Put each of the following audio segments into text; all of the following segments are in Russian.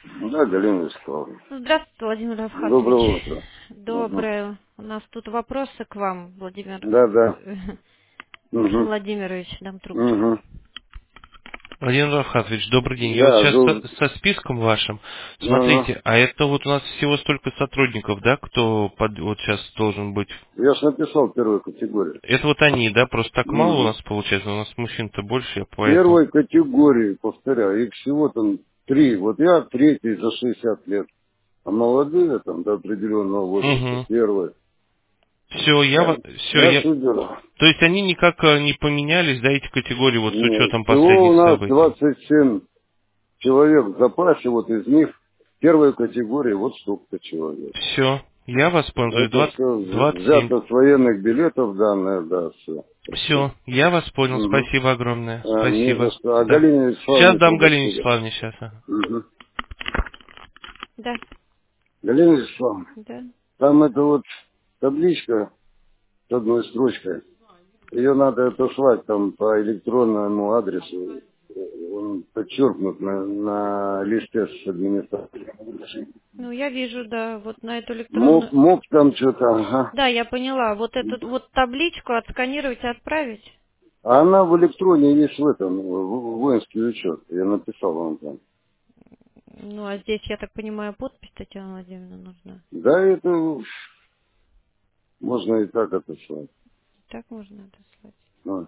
Да, Галина Вячеславовна. Здравствуйте, Владимир Равхатович. Доброе утро. Угу. Доброе. У нас тут вопросы к вам, Владимир Да, да. Максим Угу. Владимирович. Дам трубочку. Угу. Владимир Рафхатович, добрый день. Я вот Да, сейчас со списком вашим, Угу. смотрите, а это вот у нас всего столько сотрудников, да, кто вот сейчас должен быть? Я ж написал первую категорию. Это вот они, да, просто так мало у Угу. нас получается, у нас мужчин-то больше, я поэтому. Первой категории, повторяю, их всего там 3. Вот я третий за 60 лет. А молодые там до определенного возраста Угу. первые. Все, Я судил. то есть они никак не поменялись, да, эти категории, вот с Нет. учетом Всего у последних нас событий? 27 человек в запасе, вот из них первой категории вот столько человек. Все, я вас понял, то есть Это все 27. взято с военных билетов данные, да, все. Все, я вас понял, Угу. спасибо огромное, Не за спасибо. что. А Да. Галине Сейчас Вячеславовне дам Галине трубочку. Вячеславовне сейчас. Ага. Угу. Да, Галина Вячеславовна, да. там это вот табличка с одной строчкой. Ее надо отослать там по электронному адресу. Он подчеркнут на листе с администрацией. Ну, я вижу, да, вот на эту Моб, электронную... моб там что-то, ага. Да, я поняла. Вот эту вот табличку отсканировать и отправить. А она в электроне есть в этом, в воинский учет. Я написал вам там. Ну, а здесь, я так понимаю, подпись Татьяна Владимировна нужна. Да, это можно и так отослать. Так можно отослать. Ну,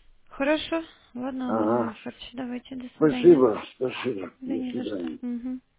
Хорошо. Ладно, Владимир ага. Рафхатович, давайте, до свидания. Спасибо, спасибо. Да До не за что. свидания. Мгм.